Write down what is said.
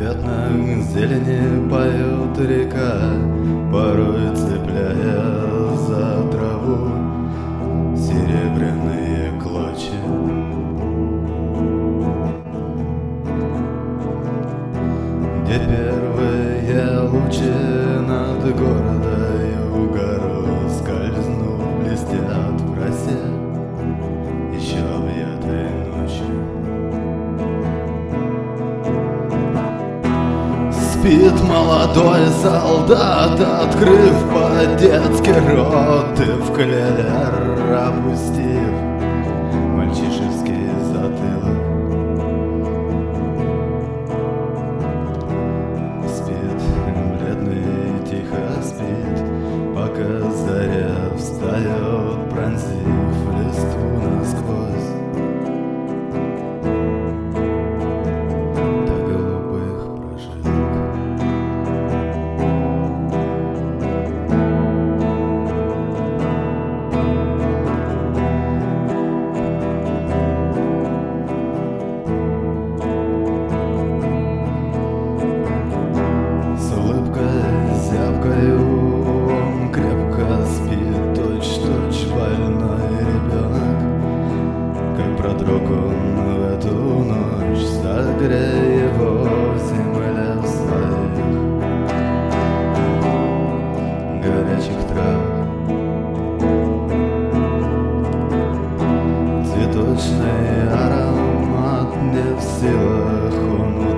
пятнах зелени поет река, порой цепляя за траву серебряные клочья. Где первые лучи над городою горой скользнув, блестят в росе еще объятой ночью. Спит молодой солдат, открыв по-детски рот и в клевер опустив мальчишеский затылок. Спит, бледный, тихо спит, пока заря встает, пронзив листву насквозь. До голубых прожилок. С улыбкой зябкою он крепко спит, точь-в-точь больной ребенок. Как продрог он в эту ночь, согрей его земля в своих горячих трав. Цветочный аромат не в силах он